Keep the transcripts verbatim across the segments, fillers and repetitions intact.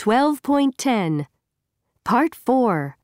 twelve point ten, Part four.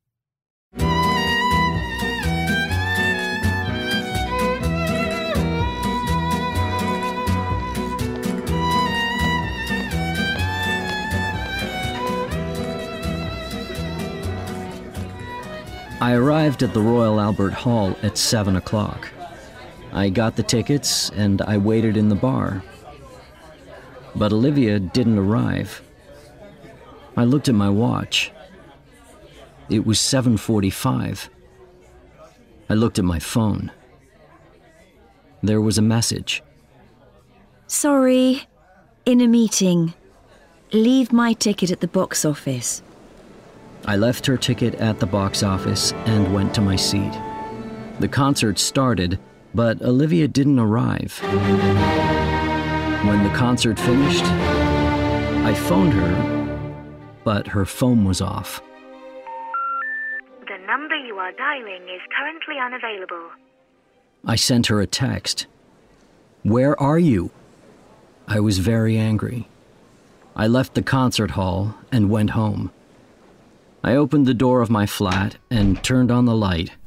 I arrived at the Royal Albert Hall at seven o'clock. I got the tickets and I waited in the bar. But Olivia didn't arrive. I looked at my watch. It was seven forty-five. I looked at my phone. There was a message. Sorry, in a meeting. Leave my ticket at the box office. I left her ticket at the box office and went to my seat. The concert started, but Olivia didn't arrive. When the concert finished, I phoned her, but her phone was off. The number you are dialing is currently unavailable. I sent her a text. Where are you? I was very angry. I left the concert hall and went home. I opened the door of my flat and turned on the light.